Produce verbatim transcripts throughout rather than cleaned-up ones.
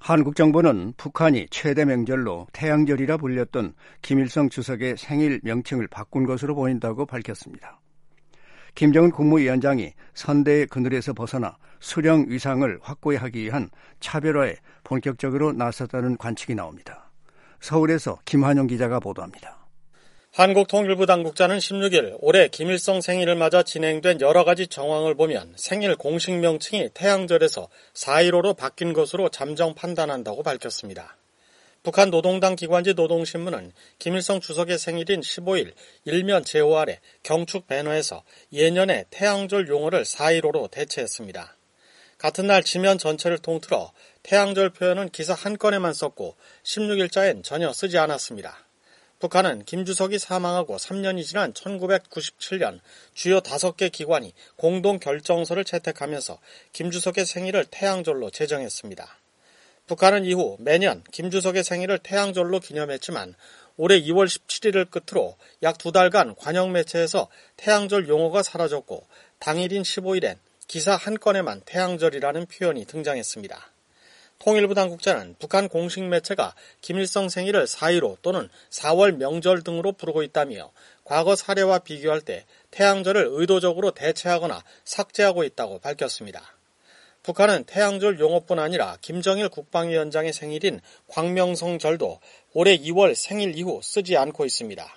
한국 정부는 북한이 최대 명절로 태양절이라 불렸던 김일성 주석의 생일 명칭을 바꾼 것으로 보인다고 밝혔습니다. 김정은 국무위원장이 선대의 그늘에서 벗어나 수령 위상을 확고히 하기 위한 차별화에 본격적으로 나섰다는 관측이 나옵니다. 서울에서 김한용 기자가 보도합니다. 한국통일부 당국자는 십육 일 올해 김일성 생일을 맞아 진행된 여러 가지 정황을 보면 생일 공식 명칭이 태양절에서 사일오로 바뀐 것으로 잠정 판단한다고 밝혔습니다. 북한 노동당 기관지 노동신문은 김일성 주석의 생일인 십오 일 일면 제오 아래 경축 배너에서 예년의 태양절 용어를 사일오로 대체했습니다. 같은 날 지면 전체를 통틀어 태양절 표현은 기사 한 건에만 썼고 십육 일자엔 전혀 쓰지 않았습니다. 북한은 김 주석이 사망하고 삼 년이 지난 천구백구십칠 년 주요 다섯 개 기관이 공동 결정서를 채택하면서 김 주석의 생일을 태양절로 제정했습니다. 북한은 이후 매년 김 주석의 생일을 태양절로 기념했지만 올해 이월 십칠일을 끝으로 약 두 달간 관영 매체에서 태양절 용어가 사라졌고 당일인 십오 일엔 기사 한 건에만 태양절이라는 표현이 등장했습니다. 통일부 당국자는 북한 공식 매체가 김일성 생일을 사일오 또는 사월 명절 등으로 부르고 있다며 과거 사례와 비교할 때 태양절을 의도적으로 대체하거나 삭제하고 있다고 밝혔습니다. 북한은 태양절 용어뿐 아니라 김정일 국방위원장의 생일인 광명성절도 올해 이월 생일 이후 쓰지 않고 있습니다.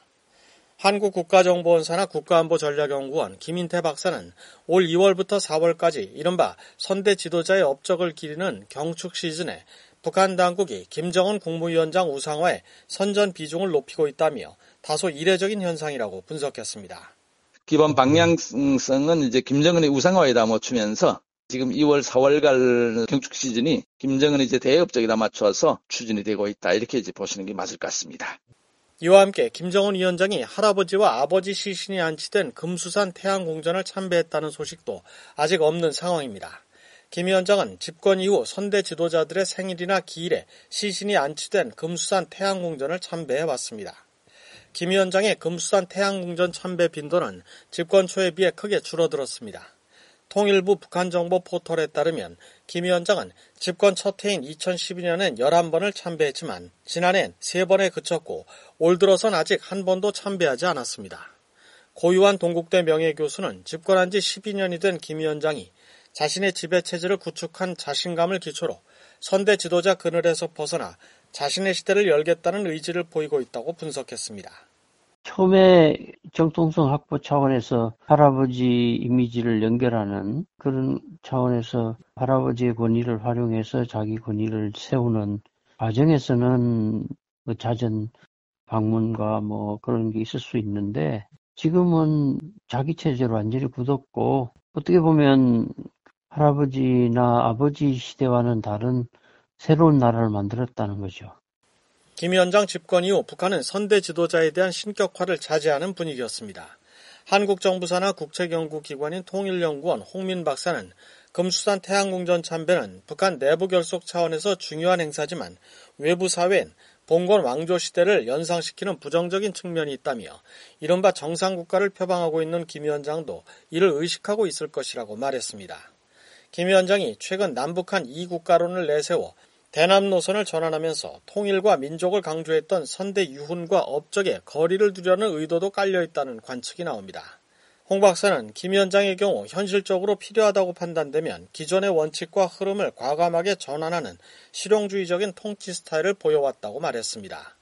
한국국가정보원사나 국가안보전략연구원 김인태 박사는 올 이월부터 사월까지 이른바 선대 지도자의 업적을 기리는 경축 시즌에 북한 당국이 김정은 국무위원장 우상화에 선전 비중을 높이고 있다며 다소 이례적인 현상이라고 분석했습니다. 기본 방향성은 이제 김정은의 우상화에다 맞추면서 지금 이월, 사월갈 경축 시즌이 김정은의 이제 대업적에다 맞춰서 추진이 되고 있다. 이렇게 이제 보시는 게 맞을 것 같습니다. 이와 함께 김정은 위원장이 할아버지와 아버지 시신이 안치된 금수산 태양궁전을 참배했다는 소식도 아직 없는 상황입니다. 김 위원장은 집권 이후 선대 지도자들의 생일이나 기일에 시신이 안치된 금수산 태양궁전을 참배해왔습니다. 김 위원장의 금수산 태양궁전 참배 빈도는 집권 초에 비해 크게 줄어들었습니다. 통일부 북한정보 포털에 따르면 김 위원장은 집권 첫 해인 이천십이 년엔 열한 번을 참배했지만 지난해엔 세 번에 그쳤고 올 들어선 아직 한 번도 참배하지 않았습니다. 고유한 동국대 명예교수는 집권한 지 십이 년이 된 김 위원장이 자신의 지배체제를 구축한 자신감을 기초로 선대 지도자 그늘에서 벗어나 자신의 시대를 열겠다는 의지를 보이고 있다고 분석했습니다. 처음에 정통성 확보 차원에서 할아버지 이미지를 연결하는 그런 차원에서 할아버지의 권위를 활용해서 자기 권위를 세우는 과정에서는 뭐 잦은 방문과 뭐 그런 게 있을 수 있는데 지금은 자기 체제로 완전히 굳었고 어떻게 보면 할아버지나 아버지 시대와는 다른 새로운 나라를 만들었다는 거죠. 김 위원장 집권 이후 북한은 선대 지도자에 대한 신격화를 자제하는 분위기였습니다. 한국정부사나 국책연구기관인 통일연구원 홍민 박사는 금수산 태양궁전 참배는 북한 내부 결속 차원에서 중요한 행사지만 외부 사회엔 봉건 왕조 시대를 연상시키는 부정적인 측면이 있다며 이른바 정상국가를 표방하고 있는 김 위원장도 이를 의식하고 있을 것이라고 말했습니다. 김 위원장이 최근 남북한 이국가론을 내세워 대남 노선을 전환하면서 통일과 민족을 강조했던 선대 유훈과 업적에 거리를 두려는 의도도 깔려있다는 관측이 나옵니다. 홍 박사는 김 위원장의 경우 현실적으로 필요하다고 판단되면 기존의 원칙과 흐름을 과감하게 전환하는 실용주의적인 통치 스타일을 보여왔다고 말했습니다.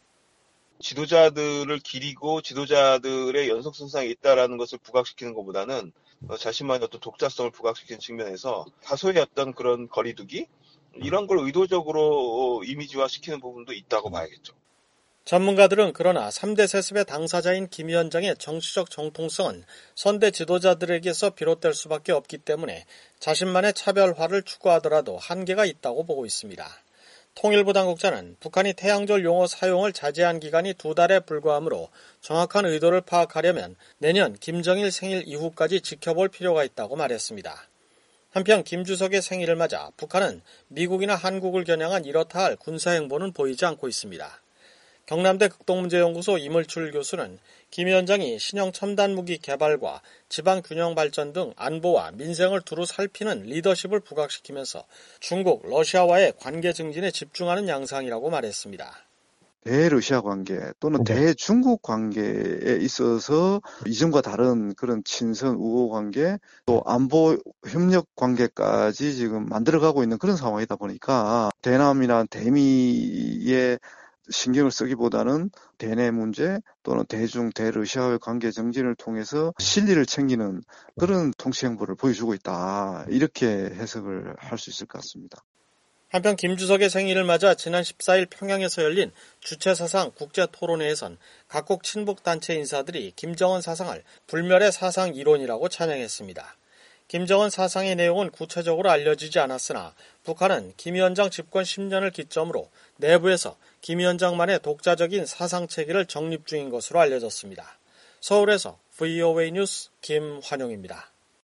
지도자들을 기리고 지도자들의 연속성상이 있다는 것을 부각시키는 것보다는 자신만의 어떤 독자성을 부각시키는 측면에서 다소의 어떤 그런 거리두기? 이런 걸 의도적으로 이미지화시키는 부분도 있다고 봐야겠죠. 전문가들은 그러나 삼 대 세습의 당사자인 김 위원장의 정치적 정통성은 선대 지도자들에게서 비롯될 수밖에 없기 때문에 자신만의 차별화를 추구하더라도 한계가 있다고 보고 있습니다. 통일부 당국자는 북한이 태양절 용어 사용을 자제한 기간이 두 달에 불과하므로 정확한 의도를 파악하려면 내년 김정일 생일 이후까지 지켜볼 필요가 있다고 말했습니다. 한편 김 주석의 생일을 맞아 북한은 미국이나 한국을 겨냥한 이렇다 할 군사행보는 보이지 않고 있습니다. 경남대 극동문제연구소 이물출 교수는 김 위원장이 신형 첨단 무기 개발과 지방 균형 발전 등 안보와 민생을 두루 살피는 리더십을 부각시키면서 중국, 러시아와의 관계 증진에 집중하는 양상이라고 말했습니다. 대러시아 관계 또는 네. 대중국 관계에 있어서 이전과 다른 그런 친선 우호 관계 또 안보 협력 관계까지 지금 만들어가고 있는 그런 상황이다 보니까 대남이나 대미의 신경을 쓰기보다는 대내 문제 또는 대중, 대러시아의 관계 정진을 통해서 실리를 챙기는 그런 통치 행보를 보여주고 있다. 이렇게 해석을 할 수 있을 것 같습니다. 한편 김 주석의 생일을 맞아 지난 십사일 평양에서 열린 주체사상 국제토론회에선 각국 친북단체 인사들이 김정은 사상을 불멸의 사상 이론이라고 찬양했습니다. 김정은 사상의 내용은 구체적으로 알려지지 않았으나 북한은 김 위원장 집권 십 년을 기점으로 내부에서 김 위원장만의 독자적인 사상체계를 정립 중인 것으로 알려졌습니다. 서울에서 브이오에이 뉴스 김환용입니다.